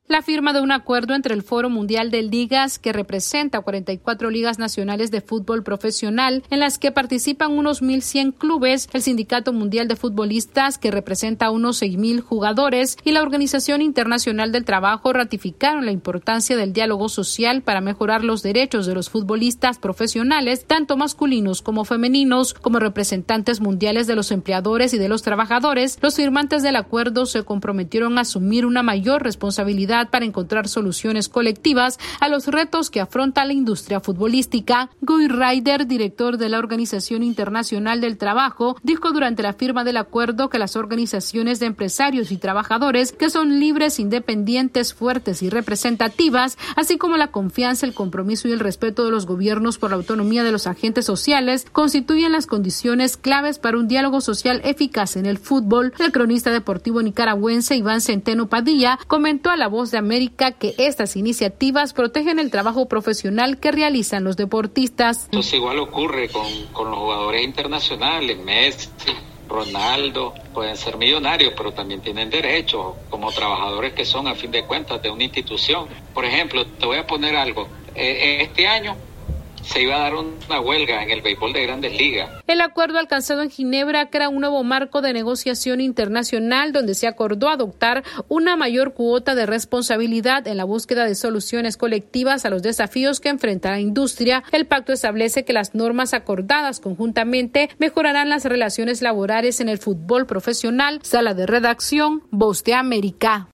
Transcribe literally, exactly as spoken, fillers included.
La firma de un acuerdo entre el Foro Mundial de Ligas, que representa cuarenta y cuatro ligas nacionales de fútbol profesional, en las que participan unos mil cien clubes, el Sindicato Mundial de Futbolistas, que representa unos seis mil jugadores, y la Organización Internacional del Trabajo ratificaron la importancia del diálogo social para mejorar los derechos de los futbolistas profesionales, tanto masculinos como femeninos. Como representantes mundiales de los empleadores y de los trabajadores, los firmantes del acuerdo se comprometieron a asumir una mayor responsabilidad para encontrar soluciones colectivas a los retos que afronta la industria futbolística. Guy Ryder, director de la Organización Internacional del Trabajo, dijo durante la firma del acuerdo que las organizaciones de empresarios y trabajadores, que son libres, independientes, fuertes y representativas, así como la confianza, el compromiso y el respeto de los gobiernos por la autonomía de los agentes sociales, constituyen las condiciones claves para un diálogo social eficaz en el fútbol. El cronista deportivo nicaragüense Iván Centeno Padilla comentó a La Voz de América que estas iniciativas protegen el trabajo profesional que realizan los deportistas. Entonces igual ocurre con, con los jugadores internacionales, Messi, Ronaldo, pueden ser millonarios, pero también tienen derechos como trabajadores que son a fin de cuentas de una institución. Por ejemplo, te voy a poner algo, eh, este año se iba a dar una huelga en el béisbol de Grandes Ligas. El acuerdo alcanzado en Ginebra crea un nuevo marco de negociación internacional donde se acordó adoptar una mayor cuota de responsabilidad en la búsqueda de soluciones colectivas a los desafíos que enfrenta la industria. El pacto establece que las normas acordadas conjuntamente mejorarán las relaciones laborales en el fútbol profesional. Sala de redacción, Voz de América.